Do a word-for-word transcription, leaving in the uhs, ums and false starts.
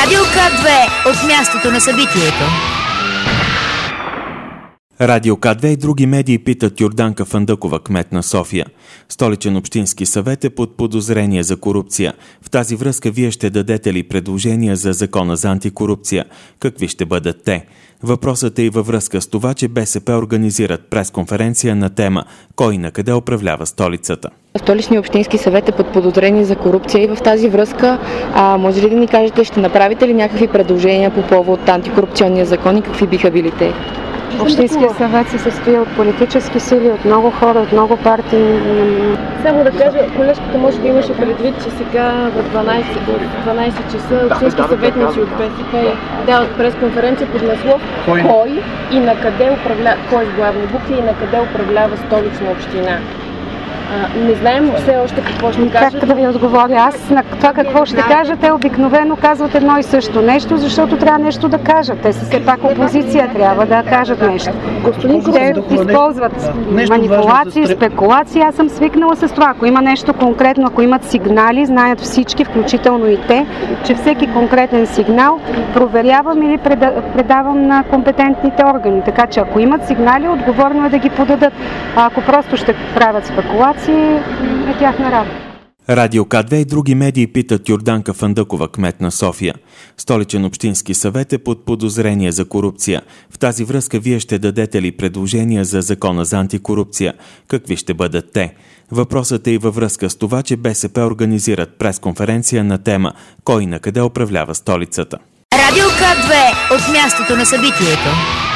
Радио К две от мястото на събитието. Радио К две и други медии питат Йорданка Фандъкова, кмет на София. Столичен общински съвет е под подозрение за корупция. В тази връзка вие ще дадете ли предложения за закона за антикорупция? Какви ще бъдат те? Въпросът е и във връзка с това, че БСП организират пресконференция на тема «Кой и на къде управлява столицата?». Столичният общински съвет е под подозрение за корупция и в тази връзка а, може ли да ни кажете, ще направите ли някакви предложения по повод антикорупционния закон и какви биха били те? Общинския съвет се състои от политически сили, от много хора, от много партии. Само да кажа, колежката може би имаше предвид, че сега в дванайсет часа общински съветници от БСП дават пресконференция под наслов кой? кой и на къде управлява, кой с главни букви и на къде управлява Столична община. А, не знаем все още какво ще кажат. Как да ви отговоря? Аз на това какво ще кажа, те обикновено казват едно и също нещо, защото трябва нещо да кажат. Те са все пак опозиция, трябва да кажат нещо. Те използват манипулации, спекулации. Аз съм свикнала с това. Ако има нещо конкретно, ако имат сигнали, знаят всички, включително и те, че всеки конкретен сигнал проверявам или предавам на компетентните органи. Така че ако имат сигнали, отговорно е да ги подадат. А ако просто ще правят спекулации, е тяхна работа. Радио К две и други медии питат Йорданка Фандъкова, кмет на София. Столичен общински съвет е под подозрение за корупция. В тази връзка вие ще дадете ли предложения за закона за антикорупция? Какви ще бъдат те? Въпросът е и във връзка с това, че БСП организират пресконференция на тема «Кой и на къде управлява столицата?». Радио К две от мястото на събитието.